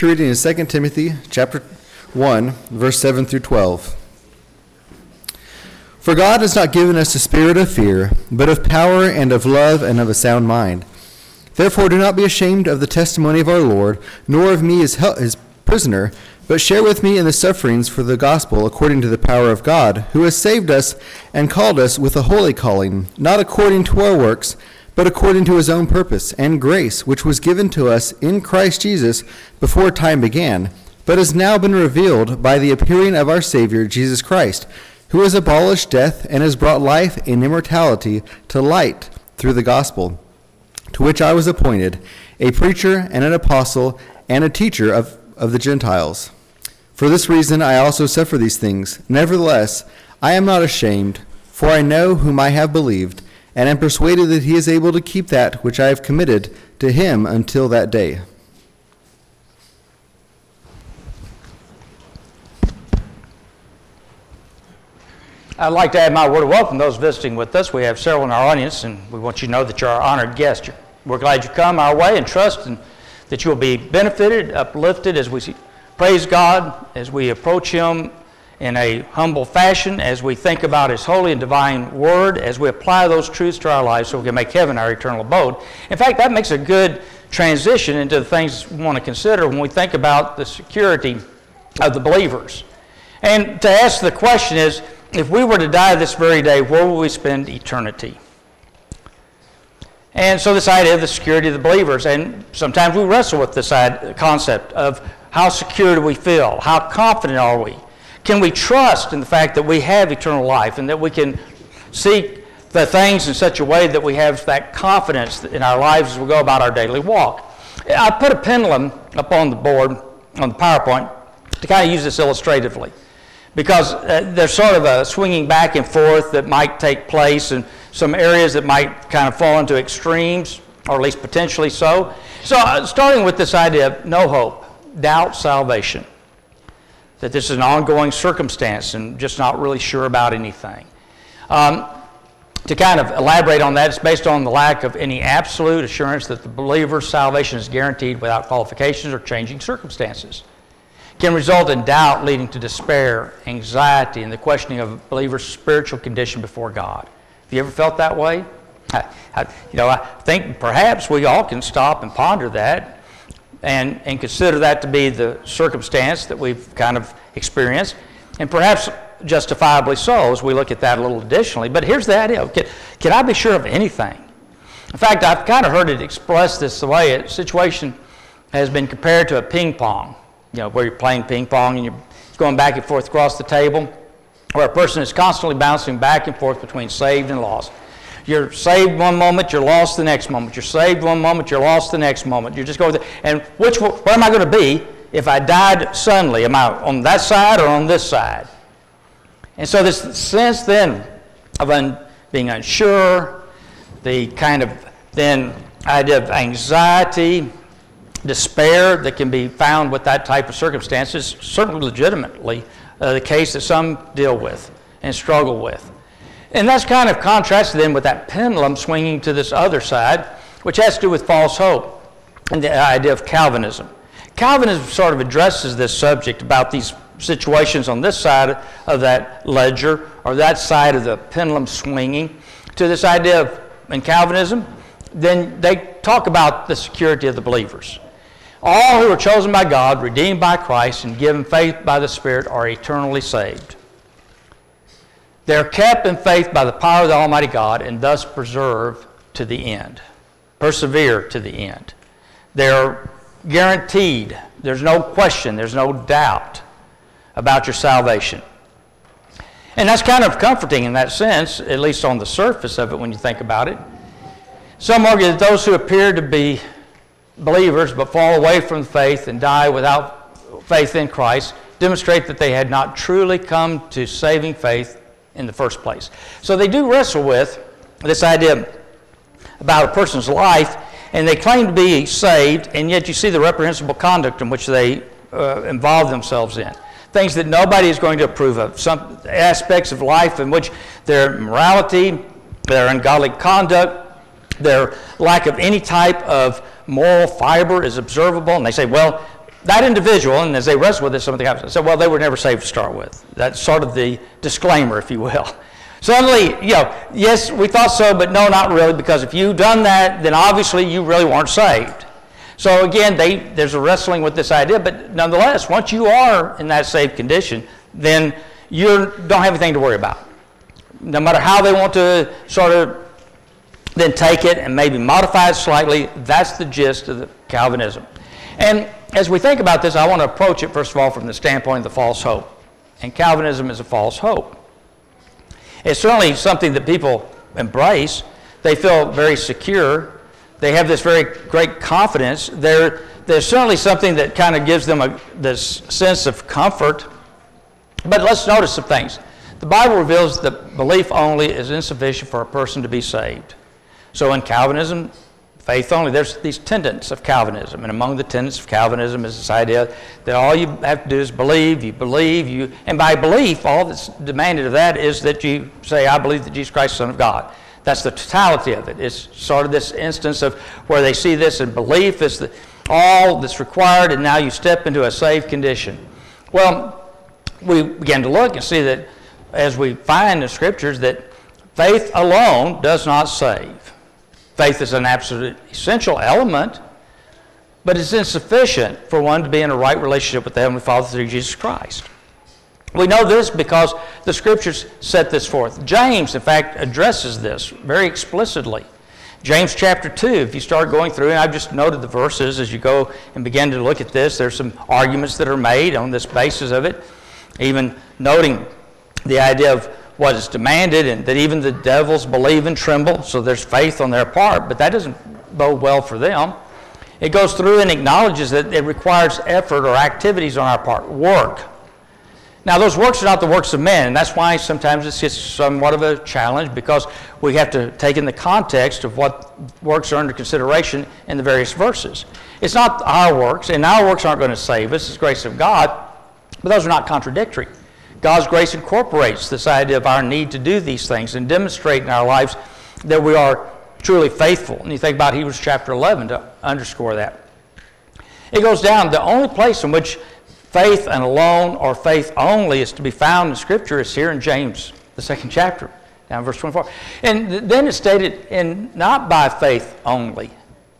Reading in 2 Timothy chapter 1, verse 7 through 12. For God has not given us a spirit of fear, but of power and of love and of a sound mind. Therefore do not be ashamed of the testimony of our Lord, nor of me his prisoner, but share with me in the sufferings for the gospel according to the power of God, who has saved us and called us with a holy calling, not according to our works, but according to his own purpose and grace, which was given to us in Christ Jesus before time began, but has now been revealed by the appearing of our Savior, Jesus Christ, who has abolished death and has brought life and immortality to light through the gospel, to which I was appointed, a preacher and an apostle and a teacher of the Gentiles. For this reason I also suffer these things. Nevertheless, I am not ashamed, for I know whom I have believed, and am persuaded that he is able to keep that which I have committed to him until that day. I'd like to add my word of welcome to those visiting with us. We have several in our audience, and we want you to know that you're our honored guest. We're glad you come our way and trust that you'll be benefited, uplifted as we praise God, as we approach him in a humble fashion, as we think about his holy and divine word, as we apply those truths to our lives so we can make heaven our eternal abode. In fact, that makes a good transition into the things we want to consider when we think about the security of the believers. And to ask the question is, if we were to die this very day, where will we spend eternity? And so this idea of the security of the believers, and sometimes we wrestle with this concept of how secure do we feel? How confident are we? Can we trust in the fact that we have eternal life and that we can seek the things in such a way that we have that confidence in our lives as we go about our daily walk? I put a pendulum up on the board, on the PowerPoint, to kind of use this illustratively, because there's sort of a swinging back and forth that might take place in some areas that might kind of fall into extremes, or at least potentially so. So starting with this idea of no hope, doubt, salvation, that this is an ongoing circumstance and just not really sure about anything. To kind of elaborate on that, it's based on the lack of any absolute assurance that the believer's salvation is guaranteed without qualifications or changing circumstances. Can result in doubt leading to despair, anxiety, and the questioning of a believer's spiritual condition before God. Have you ever felt that way? I think perhaps we all can stop and ponder that and consider that to be the circumstance that we've kind of experienced, and perhaps justifiably so as we look at that a little additionally. But here's the idea. Can I be sure of anything? In fact, I've kind of heard it expressed this way. A situation has been compared to a ping pong, where you're playing ping pong and you're going back and forth across the table, where a person is constantly bouncing back and forth between saved and lost. You're saved one moment, you're lost the next moment. You're saved one moment, you're lost the next moment. You're just going there. And where am I going to be if I died suddenly? Am I on that side or on this side? And so this sense then of being unsure, the kind of then idea of anxiety, despair that can be found with that type of circumstance is certainly legitimately the case that some deal with and struggle with. And that's kind of contrasted then with that pendulum swinging to this other side, which has to do with false hope and the idea of Calvinism. Calvinism sort of addresses this subject about these situations on this side of that ledger or that side of the pendulum swinging to this idea of, in Calvinism, then they talk about the security of the believers. All who are chosen by God, redeemed by Christ, and given faith by the Spirit are eternally saved. They're kept in faith by the power of the Almighty God and thus preserved to the end. Persevere to the end. They're guaranteed. There's no question. There's no doubt about your salvation. And that's kind of comforting in that sense, at least on the surface of it when you think about it. Some argue that those who appear to be believers but fall away from faith and die without faith in Christ demonstrate that they had not truly come to saving faith in the first place. So they do wrestle with this idea about a person's life, and they claim to be saved, and yet you see the reprehensible conduct in which they involve themselves in. Things that nobody is going to approve of. Some aspects of life in which their morality, their ungodly conduct, their lack of any type of moral fiber is observable, and they say, well, that individual, and as they wrestled with this, some of the guys said, well, they were never saved to start with. That's sort of the disclaimer, if you will. Suddenly, yes, we thought so, but no, not really, because if you've done that, then obviously you really weren't saved. So again, there's a wrestling with this idea, but nonetheless, once you are in that saved condition, then you don't have anything to worry about. No matter how they want to sort of then take it and maybe modify it slightly, that's the gist of the Calvinism. And as we think about this, I want to approach it, first of all, from the standpoint of the false hope. And Calvinism is a false hope. It's certainly something that people embrace. They feel very secure. They have this very great confidence. There's certainly something that kind of gives them this sense of comfort. But let's notice some things. The Bible reveals that belief only is insufficient for a person to be saved. So in Calvinism, faith only, there's these tenets of Calvinism. And among the tenets of Calvinism is this idea that all you have to do is believe, and by belief, all that's demanded of that is that you say, I believe that Jesus Christ is the Son of God. That's the totality of it. It's sort of this instance of where they see this in belief is all that's required, and now you step into a saved condition. Well, we began to look and see that as we find in the Scriptures that faith alone does not save. Faith is an absolute essential element, but it's insufficient for one to be in a right relationship with the Heavenly Father through Jesus Christ. We know this because the Scriptures set this forth. James, in fact, addresses this very explicitly. James chapter 2, if you start going through, and I've just noted the verses as you go and begin to look at this, there's some arguments that are made on this basis of it, even noting the idea of what is demanded, and that even the devils believe and tremble, so there's faith on their part, but that doesn't bode well for them. It goes through and acknowledges that it requires effort or activities on our part, work. Now, those works are not the works of men, and that's why sometimes it's somewhat of a challenge, because we have to take in the context of what works are under consideration in the various verses. It's not our works, and our works aren't going to save us. It's the grace of God, but those are not contradictory. God's grace incorporates this idea of our need to do these things and demonstrate in our lives that we are truly faithful. And you think about Hebrews chapter 11 to underscore that. It goes down, the only place in which faith and alone or faith only is to be found in Scripture is here in James, the 2nd chapter, down verse 24. And then it's stated, in not by faith only.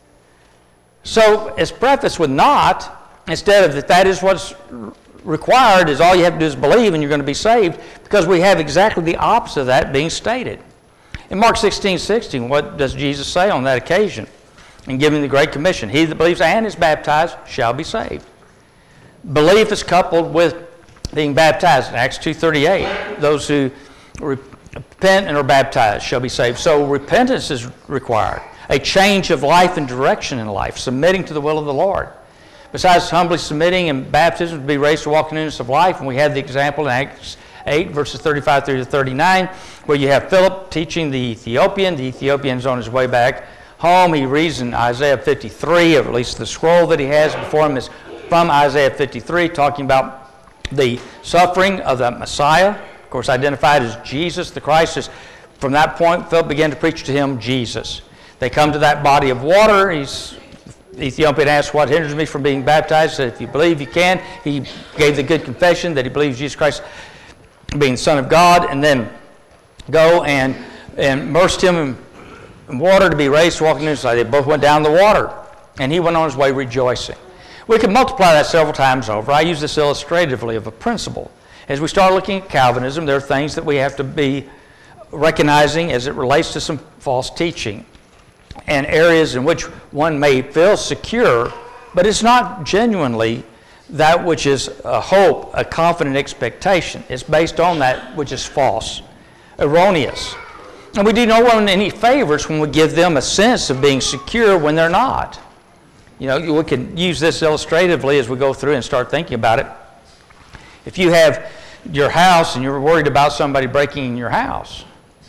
So it's prefaced with not, instead of that is what's required, is all you have to do is believe and you're going to be saved, because we have exactly the opposite of that being stated. In Mark 16:16, what does Jesus say on that occasion in giving the Great Commission? He that believes and is baptized shall be saved. Belief is coupled with being baptized. In Acts 2:38, those who repent and are baptized shall be saved. So repentance is required, a change of life and direction in life, submitting to the will of the Lord. Besides humbly submitting and baptism to be raised to walk in newness of life, and we had the example in Acts 8, verses 35 through to 39, where you have Philip teaching the Ethiopian. The Ethiopian's on his way back home. He reads in Isaiah 53, or at least the scroll that he has before him is from Isaiah 53, talking about the suffering of the Messiah, of course identified as Jesus the Christ. From that point, Philip began to preach to him Jesus. They come to that body of water. The Ethiopian asked, what hinders me from being baptized? He said, if you believe, you can. He gave the good confession that he believes Jesus Christ being the Son of God, and then go and immersed him in water to be raised to walk in newness. They both went down the water, and he went on his way rejoicing. We can multiply that several times over. I use this illustratively of a principle. As we start looking at Calvinism, there are things that we have to be recognizing as it relates to some false teaching, and areas in which one may feel secure, but it's not genuinely that which is a hope, a confident expectation. It's based on that which is false, erroneous. And we do no one any favors when we give them a sense of being secure when they're not. You know, we can use this illustratively as we go through and start thinking about it. If you have your house and you're worried about somebody breaking in your house,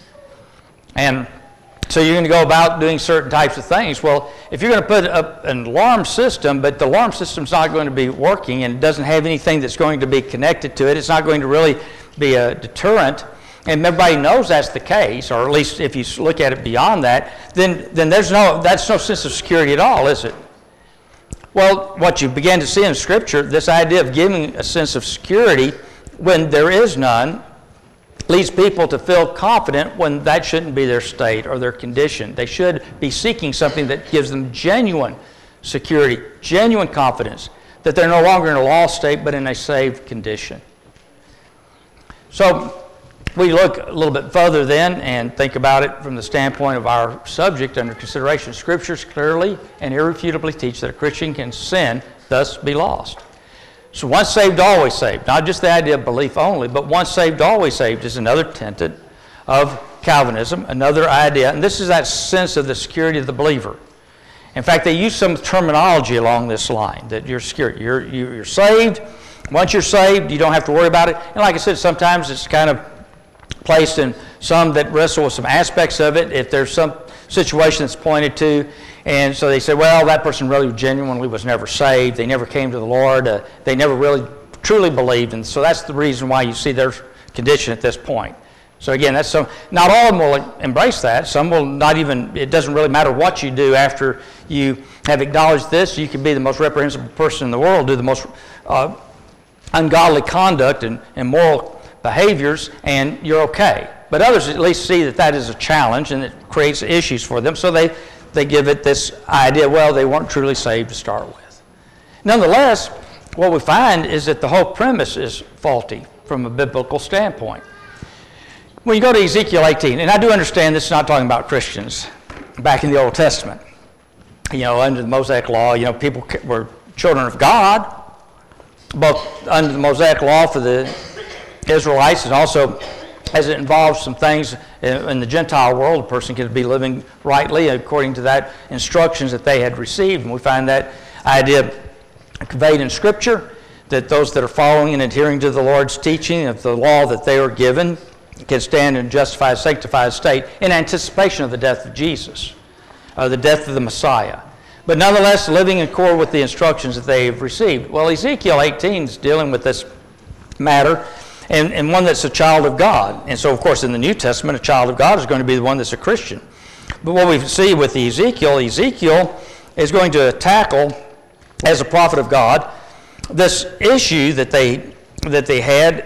and so you're going to go about doing certain types of things. Well, if you're going to put up an alarm system, but the alarm system's not going to be working and it doesn't have anything that's going to be connected to it, it's not going to really be a deterrent, and everybody knows that's the case, or at least if you look at it beyond that, then that's no sense of security at all, is it? Well, what you begin to see in Scripture, this idea of giving a sense of security when there is none, leads people to feel confident when that shouldn't be their state or their condition. They should be seeking something that gives them genuine security, genuine confidence, that they're no longer in a lost state but in a saved condition. So we look a little bit further then and think about it from the standpoint of our subject under consideration. Scriptures clearly and irrefutably teach that a Christian can sin, thus be lost. So once saved, always saved. Not just the idea of belief only, but once saved, always saved is another tenet of Calvinism, another idea. And this is that sense of the security of the believer. In fact, they use some terminology along this line, that you're secure. You're saved. Once you're saved, you don't have to worry about it. And like I said, sometimes it's kind of placed in some that wrestle with some aspects of it. If there's some situation that's pointed to, and so they say, well, that person really genuinely was never saved. They never came to the Lord. They never really truly believed. And so that's the reason why you see their condition at this point. So again, that's some. Not all of them will embrace that. Some will not even. It doesn't really matter what you do after you have acknowledged this. You can be the most reprehensible person in the world, do the most ungodly conduct and moral behaviors, and you're okay. But others at least see that that is a challenge and it creates issues for them. So they give it this idea, well, they weren't truly saved to start with. Nonetheless, what we find is that the whole premise is faulty from a biblical standpoint. When you go to Ezekiel 18, and I do understand this is not talking about Christians back in the Old Testament. You know, under the Mosaic Law, you know, people were children of God, both under the Mosaic Law for the Israelites, and also as it involves some things in the Gentile world, a person could be living rightly according to that instructions that they had received. And we find that idea conveyed in Scripture, that those that are following and adhering to the Lord's teaching of the law that they are given can stand in justified, sanctified state in anticipation of the death of Jesus, the death of the Messiah. But nonetheless, living in accord with the instructions that they have received. Well, Ezekiel 18 is dealing with this matter, and one that's a child of God. And so, of course, in the New Testament, a child of God is going to be the one that's a Christian. But what we see with Ezekiel is going to tackle, as a prophet of God, this issue that they had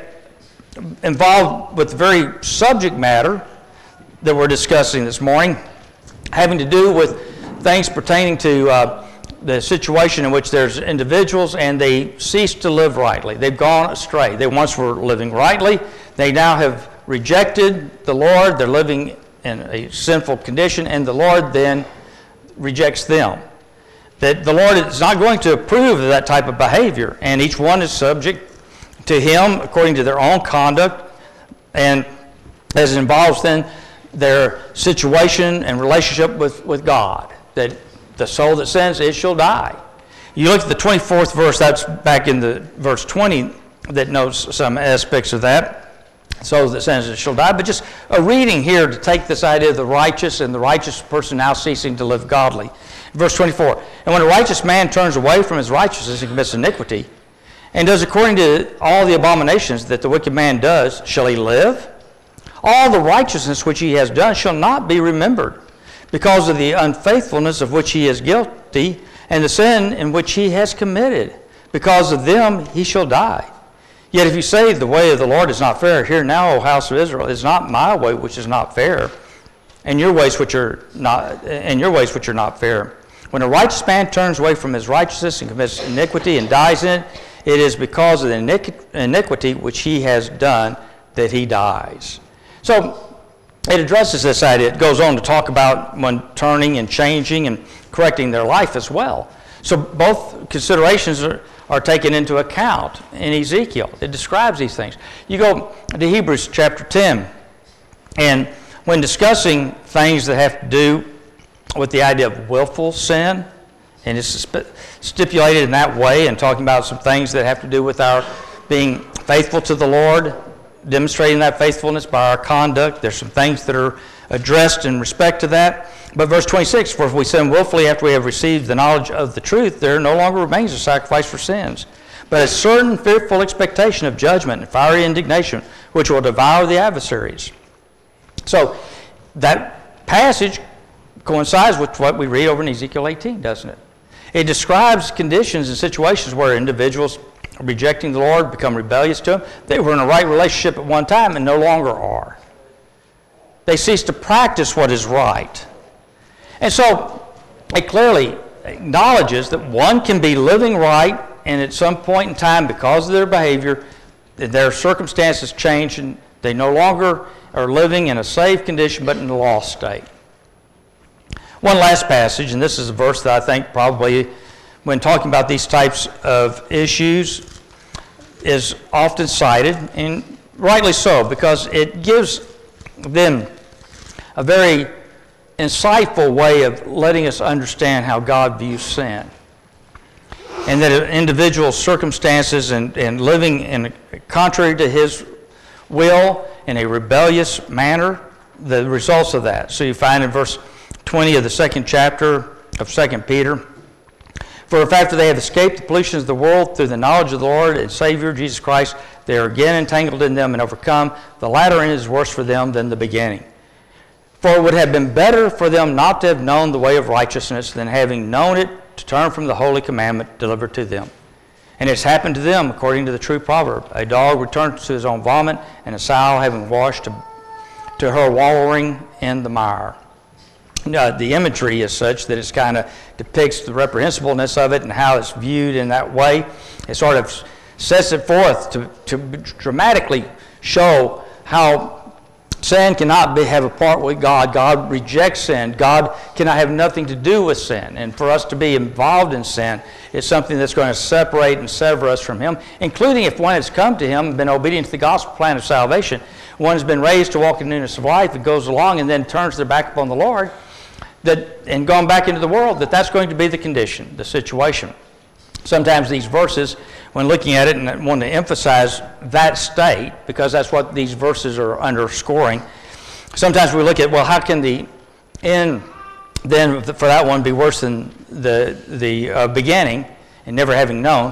involved with the very subject matter that we're discussing this morning, having to do with things pertaining to the situation in which there's individuals and they cease to live rightly. They've gone astray. They once were living rightly. They now have rejected the Lord. They're living in a sinful condition, and the Lord then rejects them. That the Lord is not going to approve of that type of behavior, and each one is subject to Him according to their own conduct, and as it involves then their situation and relationship with God, that the soul that sins, it shall die. You look at the 24th verse, that's back in the verse 20, that notes some aspects of that. Soul that sins, it shall die. But just a reading here to take this idea of the righteous and the righteous person now ceasing to live godly. Verse 24, and when a righteous man turns away from his righteousness and commits iniquity, and does according to all the abominations that the wicked man does, shall he live? All the righteousness which he has done shall not be remembered, because of the unfaithfulness of which he is guilty, and the sin in which he has committed. Because of them he shall die. Yet if you say, the way of the Lord is not fair, hear now, O house of Israel, is not my way which is not fair, and your ways which are not fair. When a righteous man turns away from his righteousness and commits iniquity and dies in it, it is because of the iniquity which he has done that he dies. So it addresses this idea. It goes on to talk about when turning and changing and correcting their life as well. So both considerations are taken into account in Ezekiel. It describes these things. You go to Hebrews chapter 10, and when discussing things that have to do with the idea of willful sin, and it's stipulated in that way, and talking about some things that have to do with our being faithful to the Lord, demonstrating that faithfulness by our conduct. There's some things that are addressed in respect to that. But verse 26, for if we sin willfully after we have received the knowledge of the truth, there no longer remains a sacrifice for sins, but a certain fearful expectation of judgment and fiery indignation, which will devour the adversaries. So that passage coincides with what we read over in Ezekiel 18, doesn't it? It describes conditions and situations where individuals are rejecting the Lord, become rebellious to Him. They were in a right relationship at one time and no longer are. They cease to practice what is right. And so it clearly acknowledges that one can be living right, and at some point in time, because of their behavior, their circumstances change and they no longer are living in a saved condition but in a lost state. One last passage, and this is a verse that I think probably when talking about these types of issues is often cited, and rightly so, because it gives them a very insightful way of letting us understand how God views sin. And that an individual's circumstances and living in contrary to His will in a rebellious manner, the results of that. So you find in verse 20 of the second chapter of 2 Peter, "For if after they have escaped the pollutions of the world through the knowledge of the Lord and Savior Jesus Christ, they are again entangled in them and overcome, the latter end is worse for them than the beginning. For it would have been better for them not to have known the way of righteousness than having known it to turn from the holy commandment delivered to them. And it's happened to them according to the true proverb, a dog returns to his own vomit, and a sow having washed to her wallowing in the mire." The imagery is such that it kind of depicts the reprehensibleness of it and how it's viewed in that way. It sort of sets it forth to dramatically show how sin cannot have a part with God. God rejects sin. God cannot have nothing to do with sin. And for us to be involved in sin is something that's going to separate and sever us from Him, including if one has come to Him and been obedient to the gospel plan of salvation. One has been raised to walk in newness of life and goes along and then turns their back upon the Lord and gone back into the world, that's going to be the condition, the situation. Sometimes these verses, when looking at it and want to emphasize that state, because that's what these verses are underscoring, sometimes we look at, well, how can the end then for that one be worse than the beginning and never having known?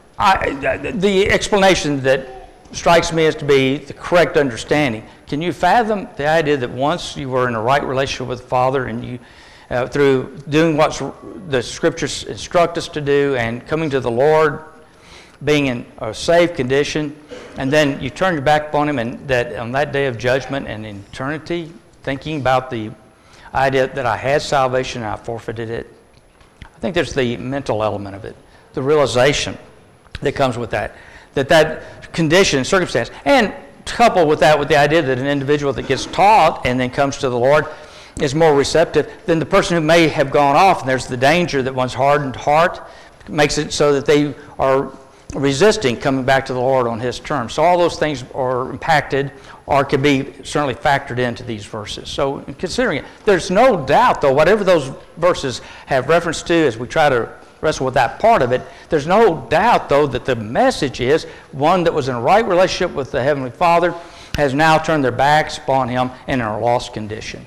The explanation that strikes me as to be the correct understanding. Can you fathom the idea that once you were in a right relationship with the Father and you, through doing what the Scriptures instruct us to do and coming to the Lord, being in a saved condition, and then you turn your back upon Him, and that on that day of judgment and in eternity, thinking about the idea that I had salvation and I forfeited it? I think there's the mental element of it, the realization that comes with that condition and circumstance, and coupled with that with the idea that an individual that gets taught and then comes to the Lord is more receptive than the person who may have gone off, and there's the danger that one's hardened heart makes it so that they are resisting coming back to the Lord on His terms. So all those things are impacted or can be certainly factored into these verses. So in considering it, there's no doubt, though, whatever those verses have reference to as we try to wrestle with that part of it, there's no doubt, though, that the message is one that was in a right relationship with the Heavenly Father has now turned their backs upon Him and in a lost condition.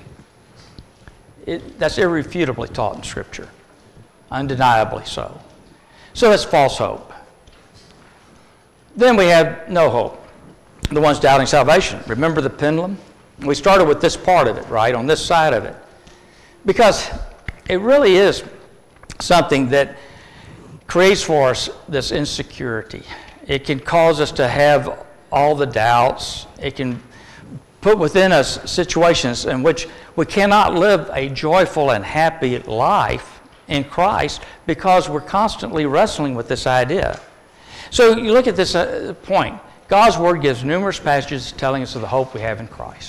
That's irrefutably taught in Scripture, undeniably so. So that's false hope. Then we have no hope, the ones doubting salvation. Remember the pendulum? We started with this part of it, right, on this side of it. Because it really is something that creates for us this insecurity. It can cause us to have all the doubts. It can put within us situations in which we cannot live a joyful and happy life in Christ because we're constantly wrestling with this idea. So you look at this point. God's Word gives numerous passages telling us of the hope we have in Christ.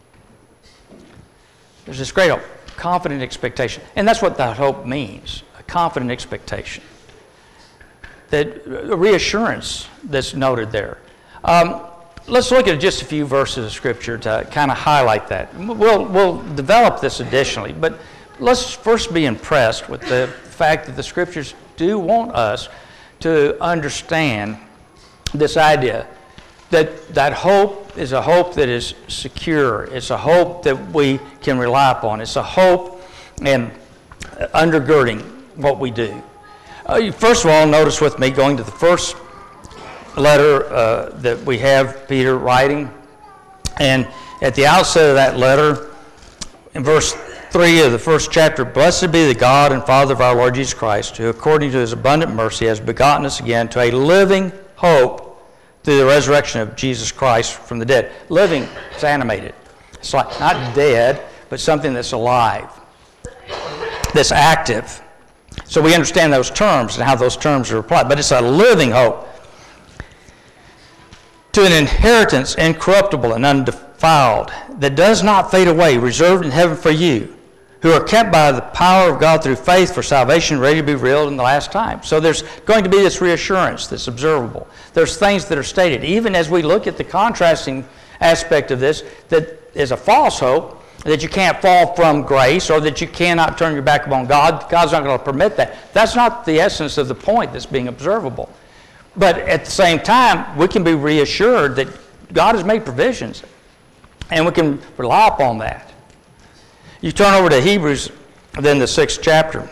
There's this great hope, confident expectation. And that's what that hope means, a confident expectation. That reassurance that's noted there. Let's look at just a few verses of Scripture to kind of highlight that. We'll develop this additionally, but let's first be impressed with the fact that the Scriptures do want us to understand this idea that hope is a hope that is secure. It's a hope that we can rely upon. It's a hope and undergirding what we do. First of all, notice with me going to the first letter that we have Peter writing. And at the outset of that letter, in verse 3 of the first chapter, "Blessed be the God and Father of our Lord Jesus Christ, who according to his abundant mercy has begotten us again to a living hope through the resurrection of Jesus Christ from the dead." Living is animated. It's like not dead, but something that's alive, that's active. So we understand those terms and how those terms are applied, but it's a living hope. "To an inheritance incorruptible and undefiled, that does not fade away, reserved in heaven for you, who are kept by the power of God through faith for salvation, ready to be revealed in the last time." So there's going to be this reassurance that's observable. There's things that are stated, even as we look at the contrasting aspect of this, that is a false hope, that you can't fall from grace or that you cannot turn your back upon God. God's not going to permit that. That's not the essence of the point that's being observable. But at the same time, we can be reassured that God has made provisions, and we can rely upon that. You turn over to Hebrews, then the 6th chapter,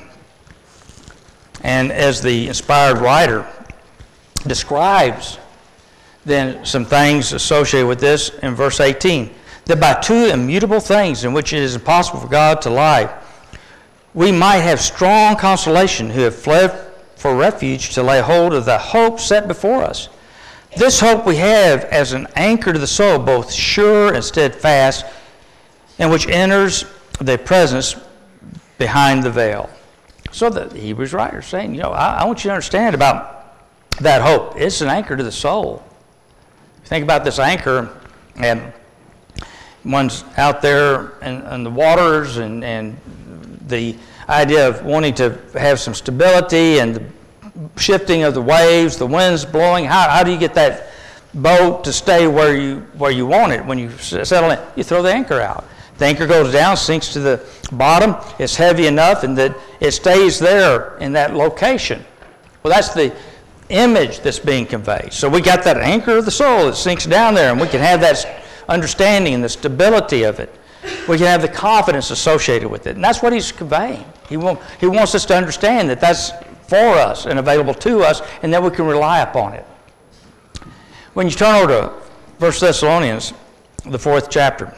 and as the inspired writer describes then some things associated with this in verse 18, that by two immutable things in which it is impossible for God to lie, we might have strong consolation who have fled for refuge to lay hold of the hope set before us. This hope we have as an anchor to the soul, both sure and steadfast, and which enters the presence behind the veil. So the Hebrews writer is saying, I want you to understand about that hope. It's an anchor to the soul. Think about this anchor, and one's out there in the waters, and the idea of wanting to have some stability and the shifting of the waves, the winds blowing. How do you get that boat to stay where you want it? When you settle in, you throw the anchor out. The anchor goes down, sinks to the bottom. It's heavy enough and that it stays there in that location. Well, that's the image that's being conveyed. So we got that anchor of the soul that sinks down there, and we can have that understanding and the stability of it. We can have the confidence associated with it. And that's what he's conveying. He wants us to understand that that's for us and available to us, and that we can rely upon it. When you turn over to 1 Thessalonians, the 4th chapter,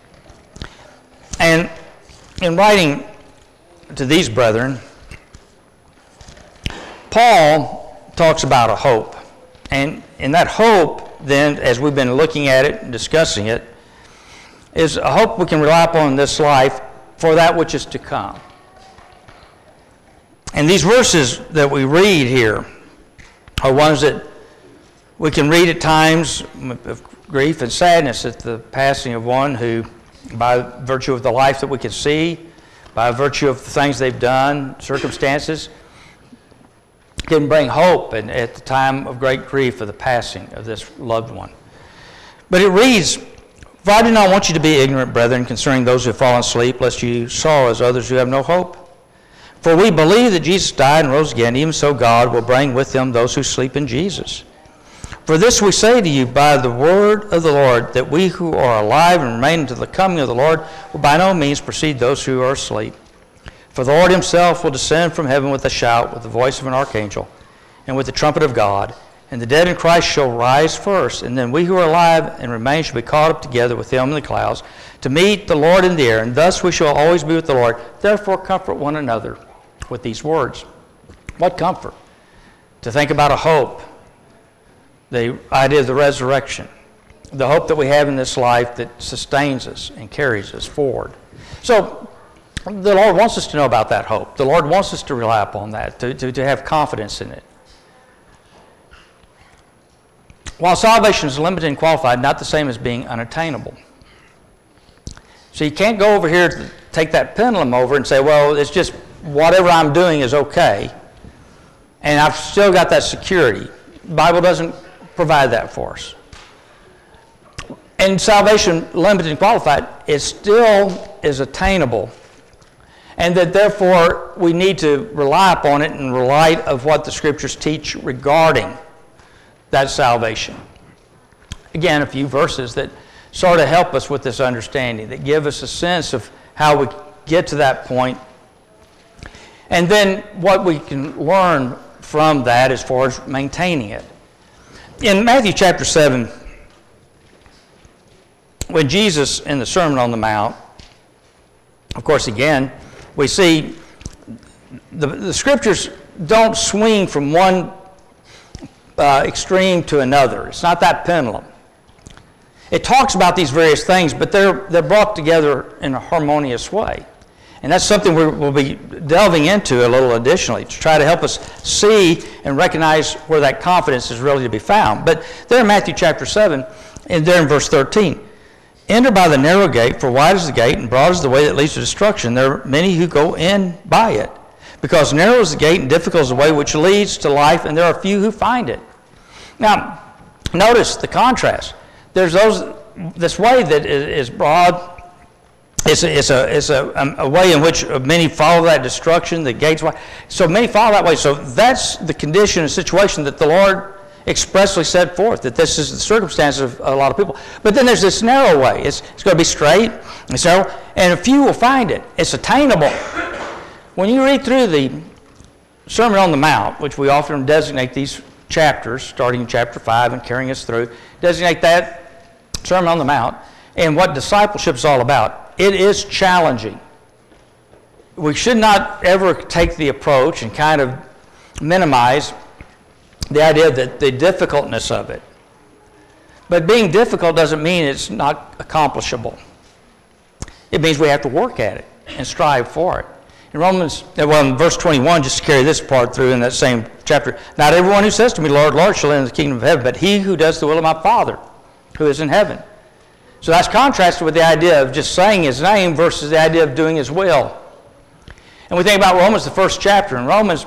and in writing to these brethren, Paul talks about a hope. And in that hope, then, as we've been looking at it and discussing it, is a hope we can rely upon in this life for that which is to come. And these verses that we read here are ones that we can read at times of grief and sadness at the passing of one who, by virtue of the life that we can see, by virtue of the things they've done, circumstances, can bring hope and at the time of great grief of the passing of this loved one. But it reads, "For I do not want you to be ignorant, brethren, concerning those who have fallen asleep, lest you sorrow as others who have no hope. For we believe that Jesus died and rose again, even so God will bring with him those who sleep in Jesus. For this we say to you by the word of the Lord, that we who are alive and remain until the coming of the Lord will by no means precede those who are asleep. For the Lord himself will descend from heaven with a shout, with the voice of an archangel, and with the trumpet of God, and the dead in Christ shall rise first, and then we who are alive and remain shall be caught up together with them in the clouds, to meet the Lord in the air, and thus we shall always be with the Lord. Therefore comfort one another with these words." What comfort? To think about a hope, the idea of the resurrection, the hope that we have in this life that sustains us and carries us forward. So the Lord wants us to know about that hope. The Lord wants us to rely upon that, to have confidence in it. While salvation is limited and qualified, not the same as being unattainable. So you can't go over here to take that pendulum over and say, well, it's just whatever I'm doing is okay, and I've still got that security. The Bible doesn't provide that for us. And salvation, limited and qualified, it still is attainable, and that therefore we need to rely upon it in light of what the Scriptures teach regarding that salvation. Again, a few verses that sort of help us with this understanding, that give us a sense of how we get to that point, and then what we can learn from that as far as maintaining it. In Matthew chapter 7, when Jesus in the Sermon on the Mount of course, again, we see the Scriptures don't swing from one extreme to another. It's not that pendulum. It talks about these various things, but they're brought together in a harmonious way. And that's something we'll be delving into a little additionally to try to help us see and recognize where that confidence is really to be found. But there in Matthew chapter 7, and there in verse 13, enter by the narrow gate, for wide is the gate and broad is the way that leads to destruction. There are many who go in by it. Because narrow is the gate and difficult is the way which leads to life, and there are few who find it. Now, notice the contrast. There's this way that is broad. It's a way in which many follow that destruction, the gates wide. So many follow that way. So that's the condition and situation that the Lord expressly set forth, that this is the circumstance of a lot of people. But then there's this narrow way. It's going to be straight, it's narrow, and a few will find it. It's attainable. When you read through the Sermon on the Mount, which we often designate these chapters, starting in chapter 5 and carrying us through, designate that Sermon on the Mount and what discipleship is all about. It is challenging. We should not ever take the approach and kind of minimize the idea that the difficultness of it. But being difficult doesn't mean it's not accomplishable. It means we have to work at it and strive for it. In in verse 21, just to carry this part through in that same chapter, not everyone who says to me, Lord, Lord, shall enter the kingdom of heaven, but he who does the will of my Father who is in heaven. So that's contrasted with the idea of just saying his name versus the idea of doing his will. And we think about Romans, the first chapter. In Romans,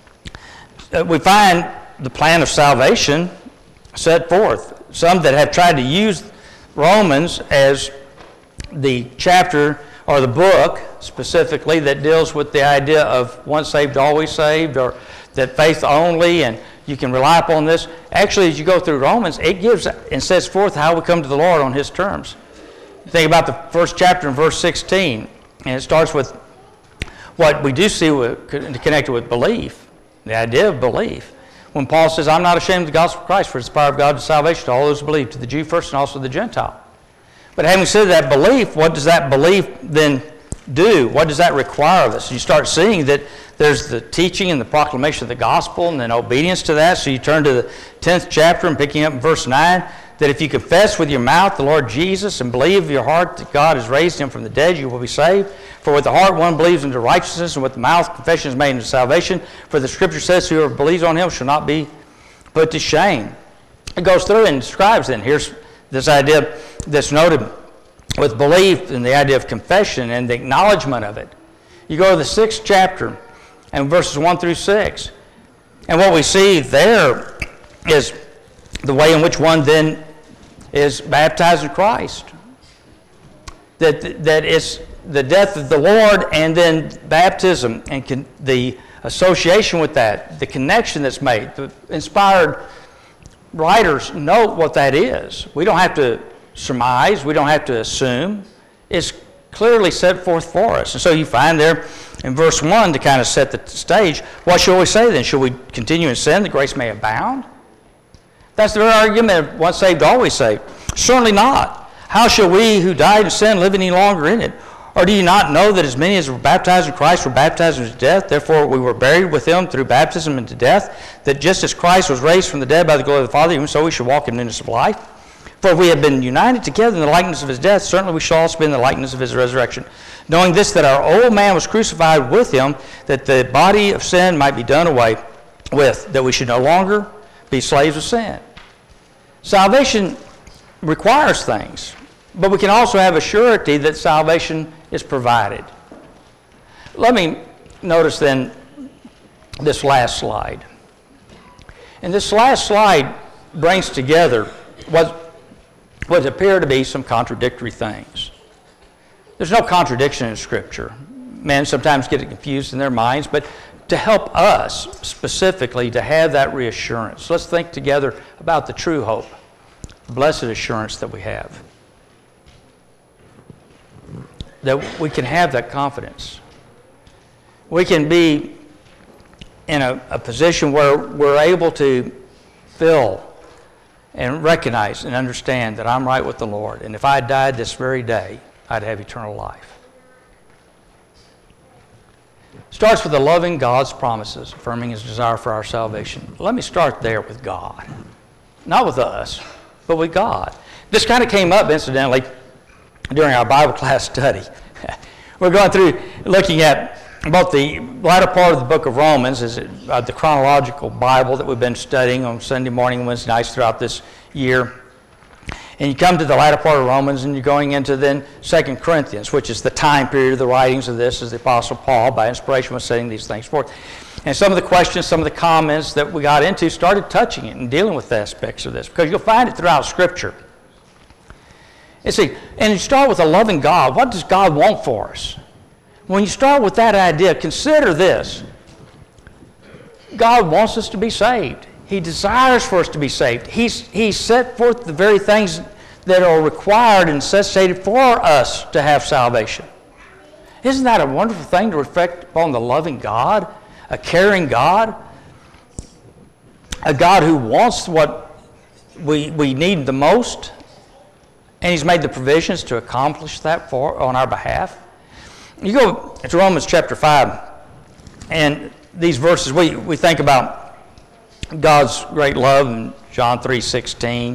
we find the plan of salvation set forth. Some that have tried to use Romans as the chapter or the book specifically that deals with the idea of once saved, always saved, or that faith only, and you can rely upon this. Actually, as you go through Romans, it gives and sets forth how we come to the Lord on his terms. Think about the first chapter in verse 16, and it starts with what we do see connected with belief, the idea of belief. When Paul says, I'm not ashamed of the gospel of Christ, for it's the power of God to salvation to all those who believe, to the Jew first and also the Gentile. But having said that belief, what does that belief then do? What does that require of us? You start seeing that there's the teaching and the proclamation of the gospel and then obedience to that. So you turn to the 10th chapter and picking up in verse 9, that if you confess with your mouth the Lord Jesus and believe in your heart that God has raised him from the dead, you will be saved. For with the heart one believes into righteousness, and with the mouth confession is made into salvation. For the Scripture says, whoever believes on him shall not be put to shame. It goes through and describes then. Here's this idea that's noted with belief and the idea of confession and the acknowledgement of it. You go to the 6th chapter and verses 1 through 6. And what we see there is the way in which one then is baptized in Christ. That it's the death of the Lord and then baptism and the association with that, the connection that's made. The inspired writers note what that is. We don't have to surmise. We don't have to assume. It's clearly set forth for us. And so you find there in verse 1 to kind of set the stage, what shall we say then? Shall we continue in sin that grace may abound? That's the very argument of once saved, always saved. Certainly not. How shall we who died in sin live any longer in it? Or do you not know that as many as were baptized in Christ were baptized into death? Therefore we were buried with him through baptism into death, that just as Christ was raised from the dead by the glory of the Father, even so we should walk in newness of life. For if we have been united together in the likeness of his death, certainly we shall also be in the likeness of his resurrection. Knowing this, that our old man was crucified with him, that the body of sin might be done away with, that we should no longer be slaves of sin. Salvation requires things, but we can also have a surety that salvation is provided. Let me notice then this last slide. And this last slide brings together what appear to be some contradictory things. There's no contradiction in Scripture. Men sometimes get it confused in their minds, but to help us specifically to have that reassurance, let's think together about the true hope, the blessed assurance that we have. That we can have that confidence. We can be in a position where we're able to feel and recognize and understand that I'm right with the Lord. And if I died this very day, I'd have eternal life. Starts with the loving God's promises, affirming his desire for our salvation. Let me start there with God. Not with us, but with God. This kind of came up, incidentally, during our Bible class study. We're going through looking at both the latter part of the book of Romans, is the chronological Bible that we've been studying on Sunday morning and Wednesday nights throughout this year. And you come to the latter part of Romans, and you're going into then 2 Corinthians, which is the time period of the writings of this, as the Apostle Paul, by inspiration, was setting these things forth. And some of the questions, some of the comments that we got into started touching it and dealing with aspects of this, because you'll find it throughout Scripture. And see, and you start with a loving God. What does God want for us? When you start with that idea, consider this. God wants us to be saved. He desires for us to be saved. He set forth the very things that are required and necessitated for us to have salvation. Isn't that a wonderful thing to reflect upon the loving God, a caring God, a God who wants what we need the most, and He's made the provisions to accomplish that on our behalf? You go to Romans chapter 5, and these verses, we think about God's great love in John 3:16.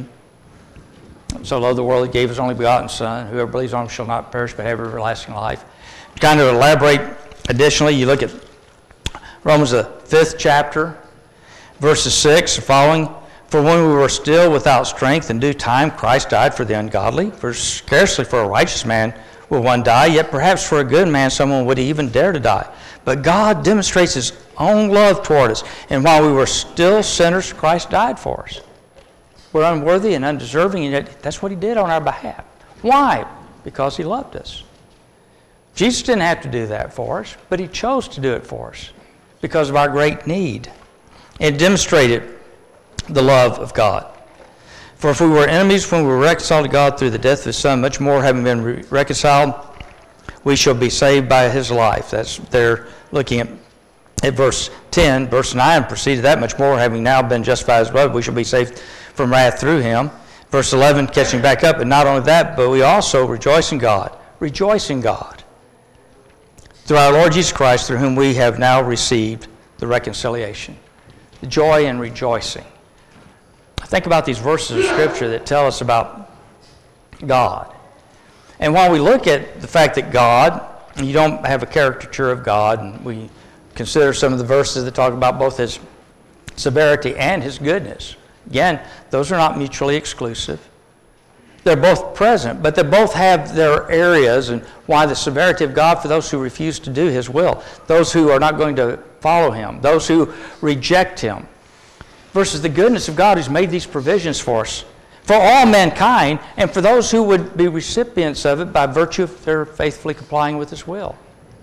So loved the world, He gave His only begotten Son. Whoever believes on Him shall not perish but have everlasting life. To kind of elaborate additionally, you look at Romans the 5th chapter, verses 6 and following. For when we were still without strength, in due time Christ died for the ungodly. For scarcely for a righteous man will one die, yet perhaps for a good man someone would even dare to die. But God demonstrates His own love toward us, and while we were still sinners, Christ died for us. We're unworthy and undeserving, and yet that's what He did on our behalf. Why? Because He loved us. Jesus didn't have to do that for us, but He chose to do it for us because of our great need. It demonstrated the love of God. For if we were enemies when we were reconciled to God through the death of His Son, much more having been reconciled, we shall be saved by His life. That's there looking at verse 10. Verse 9 proceeded that much more, having now been justified as blood, we shall be saved from wrath through Him. Verse 11, catching back up, and not only that, but we also rejoice in God. Rejoice in God. Through our Lord Jesus Christ, through whom we have now received the reconciliation. The joy and rejoicing. Think about these verses of Scripture that tell us about God. And while we look at the fact that God, you don't have a caricature of God, and we consider some of the verses that talk about both His severity and His goodness. Again, those are not mutually exclusive. They're both present, but they both have their areas, and why the severity of God for those who refuse to do His will, those who are not going to follow Him, those who reject Him, versus the goodness of God who's made these provisions for us, for all mankind, and for those who would be recipients of it by virtue of their faithfully complying with His will.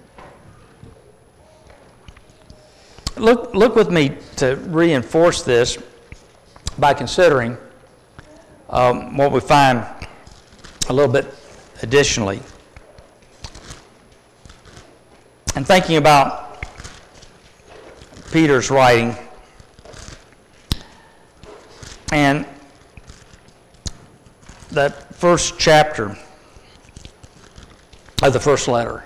Look with me to reinforce this by considering what we find a little bit additionally. And thinking about Peter's writing, and that first chapter of the first letter.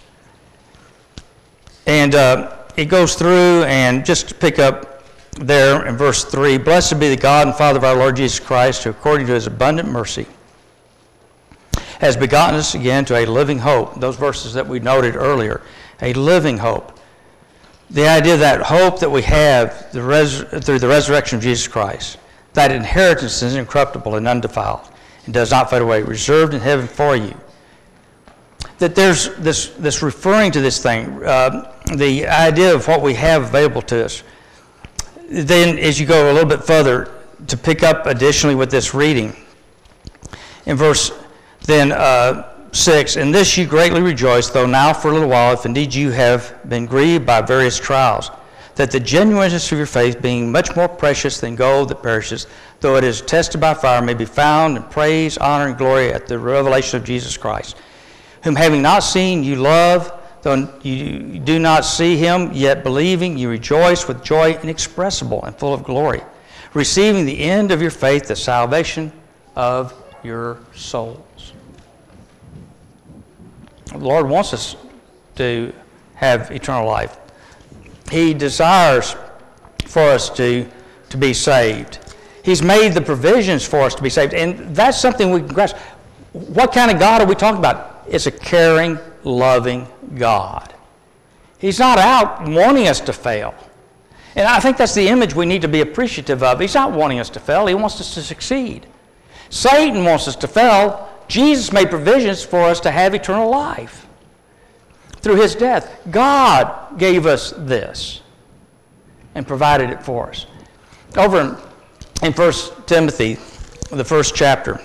And it goes through, and just to pick up there in verse 3, blessed be the God and Father of our Lord Jesus Christ, who according to His abundant mercy has begotten us again to a living hope. Those verses that we noted earlier, a living hope. The idea of that hope that we have through the resurrection of Jesus Christ, that inheritance is incorruptible and undefiled, and does not fade away, reserved in heaven for you. That there's this referring to this thing, the idea of what we have available to us. Then as you go a little bit further, to pick up additionally with this reading, in verse 6, in this you greatly rejoice, though now for a little while, if indeed you have been grieved by various trials, that the genuineness of your faith, being much more precious than gold that perishes, though it is tested by fire, may be found in praise, honor, and glory at the revelation of Jesus Christ, whom having not seen you love, though you do not see Him, yet believing you rejoice with joy inexpressible and full of glory, receiving the end of your faith, the salvation of your souls. The Lord wants us to have eternal life. He desires for us to be saved. He's made the provisions for us to be saved. And that's something we can grasp. What kind of God are we talking about? It's a caring, loving God. He's not out wanting us to fail. And I think that's the image we need to be appreciative of. He's not wanting us to fail. He wants us to succeed. Satan wants us to fail. Jesus made provisions for us to have eternal life through his death. God gave us this and provided it for us. Over in 1 Timothy, the first chapter,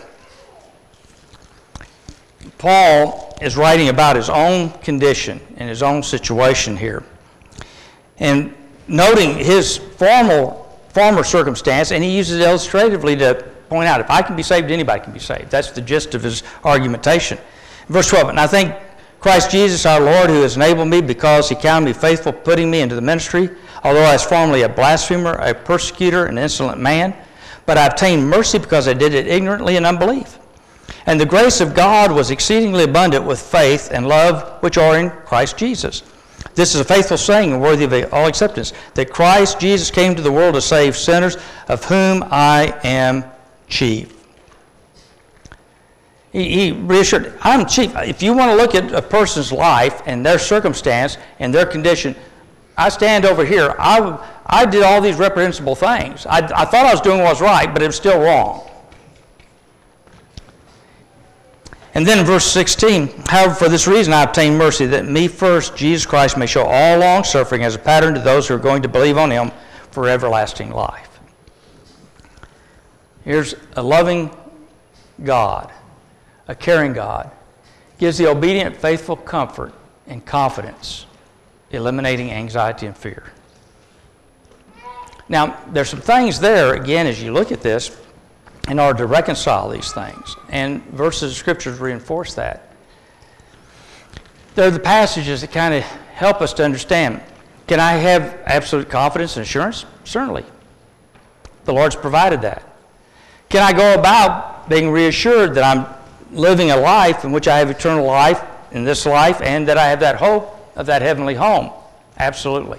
Paul is writing about his own condition and his own situation here. And noting his former circumstance, and he uses it illustratively to point out, if I can be saved, anybody can be saved. That's the gist of his argumentation. Verse 12, and I thank Christ Jesus our Lord, who has enabled me because he counted me faithful, putting me into the ministry, although I was formerly a blasphemer, a persecutor, an insolent man. But I obtained mercy because I did it ignorantly in unbelief. And the grace of God was exceedingly abundant with faith and love which are in Christ Jesus. This is a faithful saying and worthy of all acceptance, that Christ Jesus came to the world to save sinners, of whom I am chief. He reassured, I'm chief. If you want to look at a person's life and their circumstance and their condition, I stand over here. I did all these reprehensible things. I thought I was doing what was right, but it was still wrong. And then in verse 16, however, for this reason I obtained mercy, that me first, Jesus Christ, may show all long-suffering as a pattern to those who are going to believe on him for everlasting life. Here's a loving God, a caring God, gives the obedient, faithful comfort and confidence, eliminating anxiety and fear. Now, there's some things there, again, as you look at this, in order to reconcile these things. And verses of Scriptures reinforce that. They're the passages that kind of help us to understand. Can I have absolute confidence and assurance? Certainly. The Lord's provided that. Can I go about being reassured that I'm living a life in which I have eternal life in this life and that I have that hope of that heavenly home? Absolutely.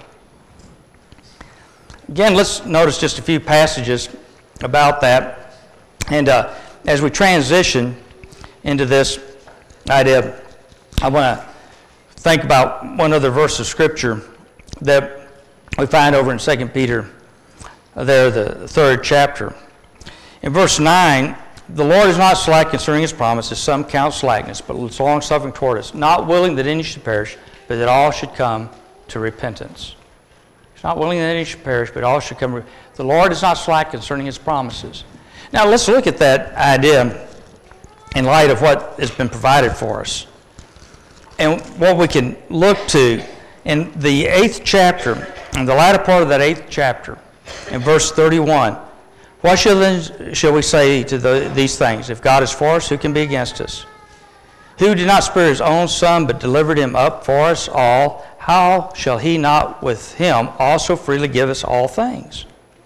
Again, let's notice just a few passages about that. And as we transition into this idea, I want to think about one other verse of Scripture that we find over in 2 Peter, there, the third chapter. In verse 9, the Lord is not slack concerning his promises, some count slackness, but is long-suffering toward us, not willing that any should perish, but that all should come to repentance. He's not willing that any should perish, but all should come. The Lord is not slack concerning his promises. Now let's look at that idea in light of what has been provided for us. And what we can look to in the 8th chapter, in the latter part of that 8th chapter, in verse 31, what shall we say to these things? If God is for us, who can be against us? Who did not spare his own Son, but delivered him up for us all, how shall he not with him also freely give us all things?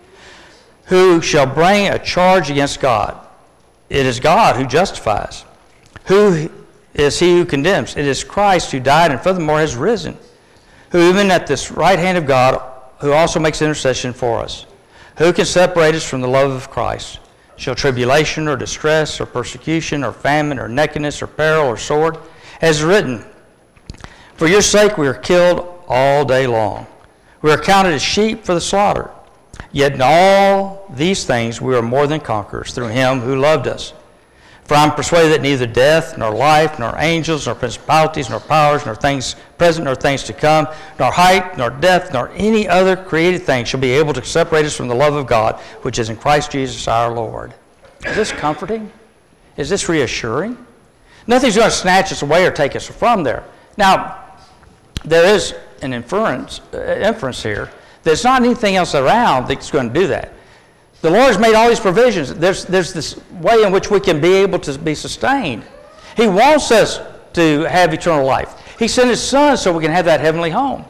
Who shall bring a charge against God? It is God who justifies. Who is he who condemns? It is Christ who died and furthermore has risen, who even at this right hand of God, who also makes intercession for us. Who can separate us from the love of Christ? Shall tribulation or distress or persecution or famine or nakedness or peril or sword? As written, for your sake we are killed all day long. We are counted as sheep for the slaughter. Yet in all these things we are more than conquerors through him who loved us. For I am persuaded that neither death, nor life, nor angels, nor principalities, nor powers, nor things present, nor things to come, nor height, nor depth, nor any other created thing shall be able to separate us from the love of God, which is in Christ Jesus our Lord. Is this comforting? Is this reassuring? Nothing's going to snatch us away or take us from there. Now, there is an inference here. There's not anything else around that's going to do that. The Lord has made all these provisions. There's this way in which we can be able to be sustained. He wants us to have eternal life. He sent his Son so we can have that heavenly home.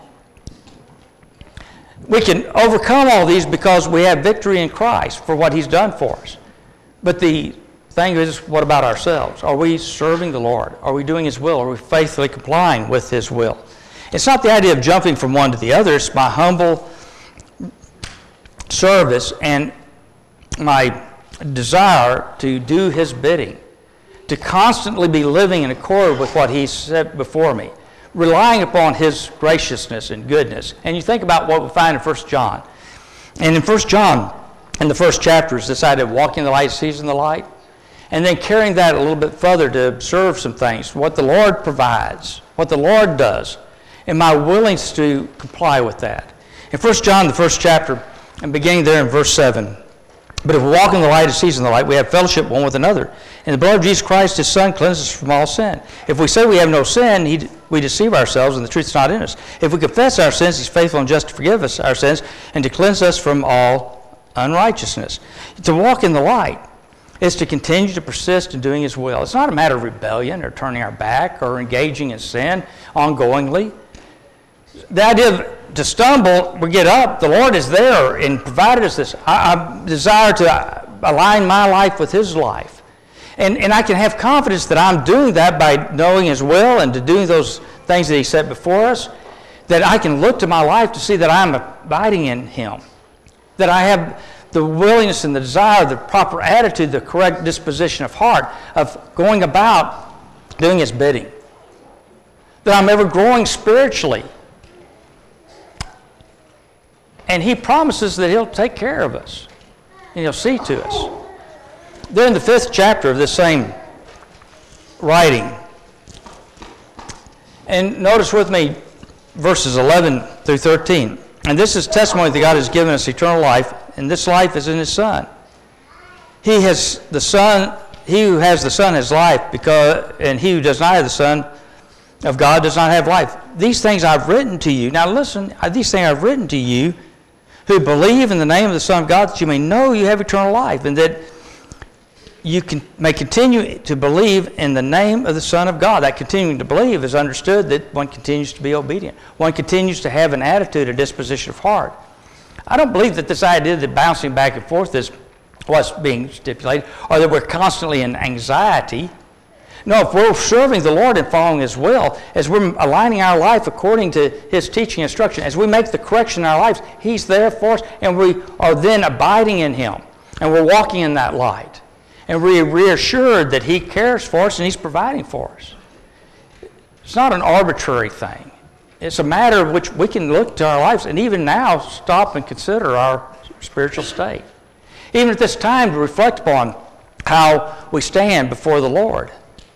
We can overcome all these because we have victory in Christ for what he's done for us. But the thing is, what about ourselves? Are we serving the Lord? Are we doing his will? Are we faithfully complying with his will? It's not the idea of jumping from one to the other. It's my humble service and my desire to do His bidding, to constantly be living in accord with what He's set before me, relying upon His graciousness and goodness. And you think about what we find in 1 John. And in 1 John, in the first chapter, is this idea of walking in the light, seizing the light, and then carrying that a little bit further to observe some things, what the Lord provides, what the Lord does, and my willingness to comply with that. In 1 John, the first chapter, and beginning there in verse 7, but if we walk in the light as He's in the light, we have fellowship one with another. And the blood of Jesus Christ, His Son, cleanses us from all sin. If we say we have no sin, we deceive ourselves, and the truth is not in us. If we confess our sins, He's faithful and just to forgive us our sins and to cleanse us from all unrighteousness. To walk in the light is to continue to persist in doing His will. It's not a matter of rebellion or turning our back or engaging in sin ongoingly. The idea of to stumble, we get up, the Lord is there and provided us this. I desire to align my life with His life. And I can have confidence that I'm doing that by knowing His will and to doing those things that He set before us, that I can look to my life to see that I'm abiding in Him, that I have the willingness and the desire, the proper attitude, the correct disposition of heart of going about doing His bidding, that I'm ever growing spiritually. And He promises that He'll take care of us and He'll see to us. There in the 5th chapter of this same writing, and notice with me verses 11 through 13. And this is testimony that God has given us eternal life, and this life is in His Son. He who has the Son has life, and he who does not have the Son of God does not have life. These things I've written to you. Now listen, these things I've written to you who believe in the name of the Son of God, that you may know you have eternal life, and that you may continue to believe in the name of the Son of God. That continuing to believe is understood that one continues to be obedient. One continues to have an attitude, a disposition of heart. I don't believe that this idea that bouncing back and forth is what's being stipulated, or that we're constantly in anxiety. No, if we're serving the Lord and following His will, as we're aligning our life according to His teaching and instruction, as we make the correction in our lives, He's there for us, and we are then abiding in Him, and we're walking in that light. And we're reassured that He cares for us and He's providing for us. It's not an arbitrary thing. It's a matter of which we can look to our lives and even now stop and consider our spiritual state. Even at this time to reflect upon how we stand before the Lord.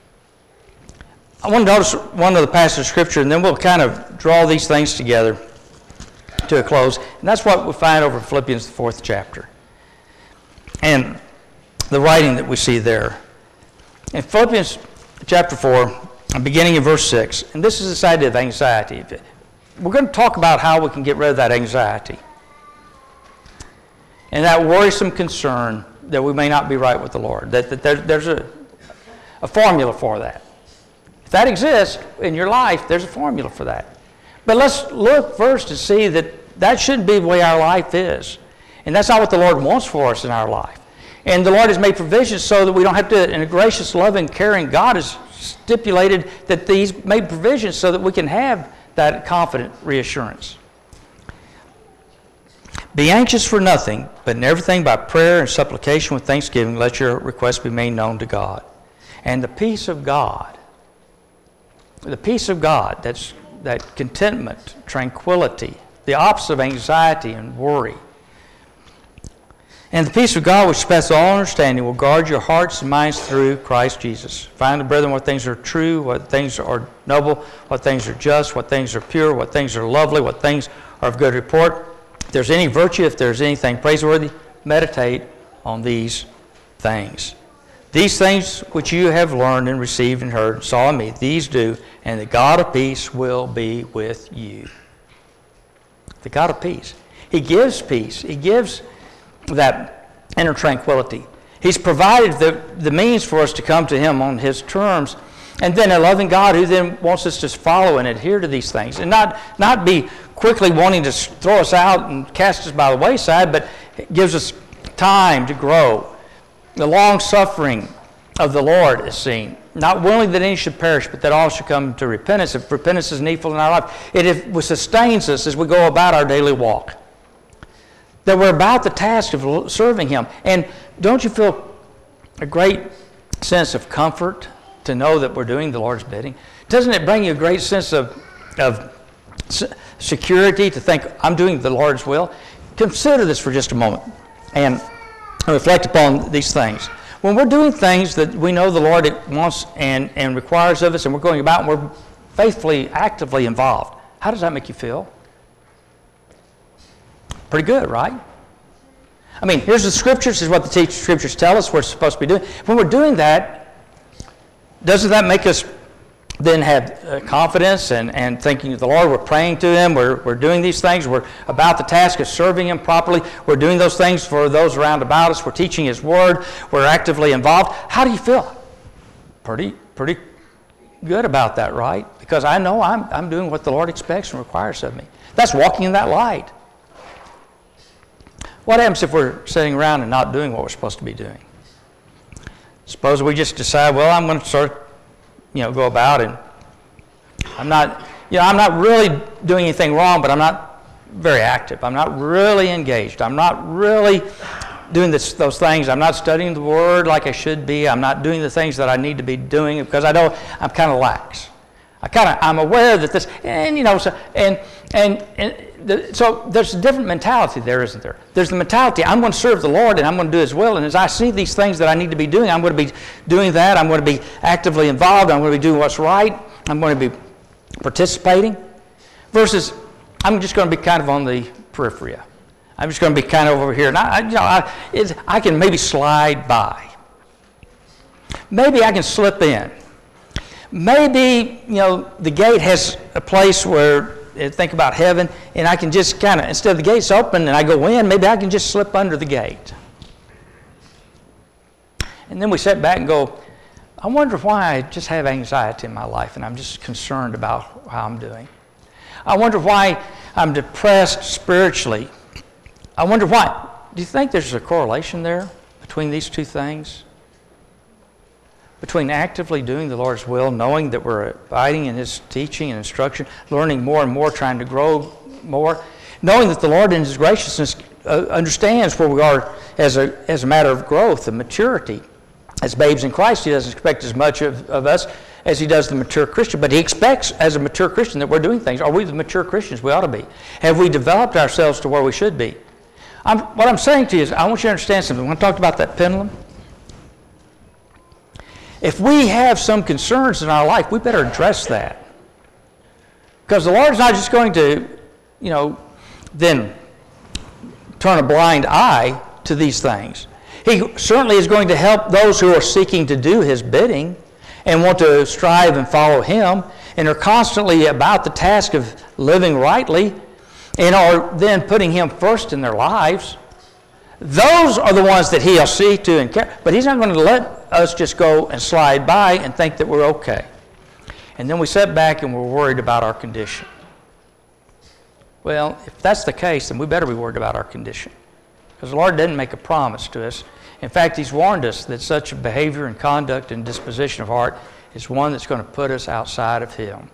I want to notice one other passage of Scripture, and then we'll kind of draw these things together to a close. And that's what we find over in Philippians, the 4th chapter. And the writing that we see there. In Philippians chapter 4, beginning in verse 6, and this is this idea of anxiety. We're going to talk about how we can get rid of that anxiety and that worrisome concern that we may not be right with the Lord. That there's a formula for that. If that exists in your life, there's a formula for that. But let's look first to see that shouldn't be the way our life is. And that's not what the Lord wants for us in our life. And the Lord has made provisions so that we don't have to, in a gracious, loving, caring God has stipulated that He's made provisions so that we can have that confident reassurance. Be anxious for nothing, but in everything by prayer and supplication with thanksgiving, let your requests be made known to God. And the peace of God, that's that contentment, tranquility, the opposite of anxiety and worry. And the peace of God, which surpasses all understanding, will guard your hearts and minds through Christ Jesus. Finally, brethren, what things are true, what things are noble, what things are just, what things are pure, what things are lovely, what things are of good report. If there's any virtue, if there's anything praiseworthy, meditate on these things. These things which you have learned and received and heard and saw in me, these do, and the God of peace will be with you. The God of peace. He gives peace. He gives that inner tranquility. He's provided the means for us to come to Him on His terms, and then a loving God who then wants us to follow and adhere to these things, and not be quickly wanting to throw us out and cast us by the wayside, but gives us time to grow. The long-suffering, of the Lord is seen. Not willing that any should perish, but that all should come to repentance. If repentance is needful in our life, it sustains us as we go about our daily walk. That we're about the task of serving Him. And don't you feel a great sense of comfort to know that we're doing the Lord's bidding? Doesn't it bring you a great sense of security to think, I'm doing the Lord's will? Consider this for just a moment and reflect upon these things. When we're doing things that we know the Lord wants and requires of us, and we're going about and we're faithfully, actively involved, how does that make you feel? Pretty good, right? I mean, here's the Scriptures. This is what the Scriptures tell us we're supposed to be doing. When we're doing that, doesn't that make us then have confidence and thinking of the Lord? We're praying to Him. We're doing these things. We're about the task of serving Him properly. We're doing those things for those around about us. We're teaching His Word. We're actively involved. How do you feel? Pretty good about that, right? Because I know I'm doing what the Lord expects and requires of me. That's walking in that light. What happens if we're sitting around and not doing what we're supposed to be doing? Suppose we just decide, well, I'm going to start go about, and I'm not really doing anything wrong, but I'm not very active. I'm not really engaged. I'm not really doing those things. I'm not studying the Word like I should be. I'm not doing the things that I need to be doing because I know I'm kind of lax. I'm aware that this, so there's a different mentality there, isn't there? There's the mentality, I'm going to serve the Lord and I'm going to do His will, and as I see these things that I need to be doing, I'm going to be doing that. I'm going to be actively involved. I'm going to be doing what's right. I'm going to be participating. Versus, I'm just going to be kind of on the periphery. I'm just going to be kind of over here, and I can maybe slide by. Maybe I can slip in. Maybe, the gate has a place where, think about heaven, and I can just kind of, instead of the gates open and I go in, maybe I can just slip under the gate. And then we sit back and go, I wonder why I just have anxiety in my life and I'm just concerned about how I'm doing. I wonder why I'm depressed spiritually. I wonder why. Do you think there's a correlation there between these two things? Between actively doing the Lord's will, knowing that we're abiding in His teaching and instruction, learning more and more, trying to grow more, knowing that the Lord in His graciousness understands where we are as a matter of growth and maturity. As babes in Christ, He doesn't expect as much of us as He does the mature Christian, but He expects as a mature Christian that we're doing things. Are we the mature Christians we ought to be? Have we developed ourselves to where we should be? What I'm saying to you is, I want you to understand something. When I talked about that pendulum, if we have some concerns in our life, we better address that. Because the Lord's not just going to, then turn a blind eye to these things. He certainly is going to help those who are seeking to do His bidding and want to strive and follow Him and are constantly about the task of living rightly and are then putting Him first in their lives. Those are the ones that He'll see to and care. But He's not going to let us just go and slide by and think that we're okay. And then we sit back and we're worried about our condition. Well, if that's the case, then we better be worried about our condition. Because the Lord didn't make a promise to us. In fact, He's warned us that such a behavior and conduct and disposition of heart is one that's going to put us outside of Him.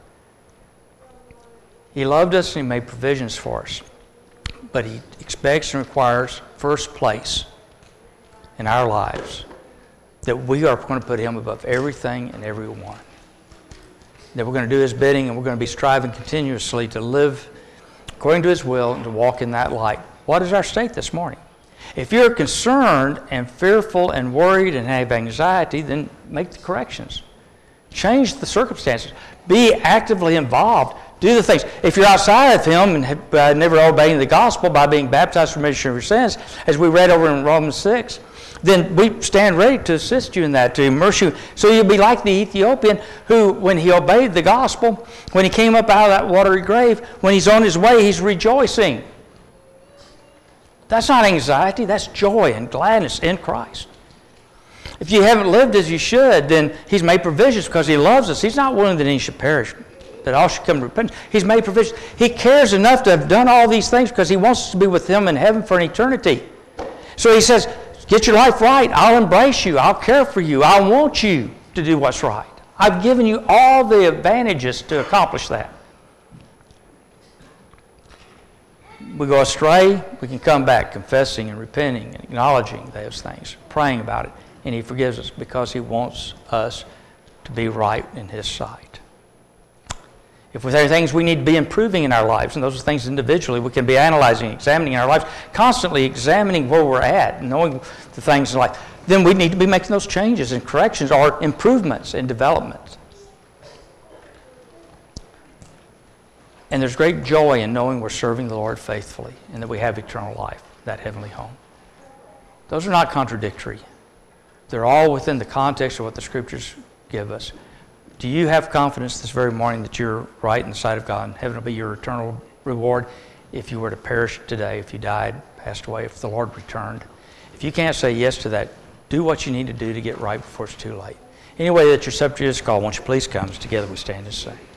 He loved us and He made provisions for us. But He expects and requires first place in our lives that we are going to put Him above everything and everyone. That we're going to do His bidding and we're going to be striving continuously to live according to His will and to walk in that light. What is our state this morning? If you're concerned and fearful and worried and have anxiety, then make the corrections. Change the circumstances. Be actively involved. Do the things. If you're outside of Him and have never obeying the gospel by being baptized for remission of your sins, as we read over in Romans 6, then we stand ready to assist you in that, to immerse you. So you'll be like the Ethiopian who, when he obeyed the gospel, when he came up out of that watery grave, when he's on his way, he's rejoicing. That's not anxiety, that's joy and gladness in Christ. If you haven't lived as you should, then He's made provisions because He loves us. He's not willing that any should perish, that all should come to repentance. He's made provisions. He cares enough to have done all these things because He wants us to be with Him in heaven for an eternity. So He says, Get your life right. I'll embrace you. I'll care for you. I want you to do what's right. I've given you all the advantages to accomplish that. We go astray, we can come back confessing and repenting and acknowledging those things, praying about it, and He forgives us because He wants us to be right in His sight. If there are things we need to be improving in our lives, and those are things individually we can be analyzing, examining our lives, constantly examining where we're at, and knowing the things in life, then we need to be making those changes and corrections or improvements and developments. And there's great joy in knowing we're serving the Lord faithfully and that we have eternal life, that heavenly home. Those are not contradictory. They're all within the context of what the Scriptures give us. Do you have confidence this very morning that you're right in the sight of God and heaven will be your eternal reward if you were to perish today, if you died, passed away, if the Lord returned? If you can't say yes to that, do what you need to do to get right before it's too late. Anyway that you're subject to this call, won't you please come as together we stand and sing.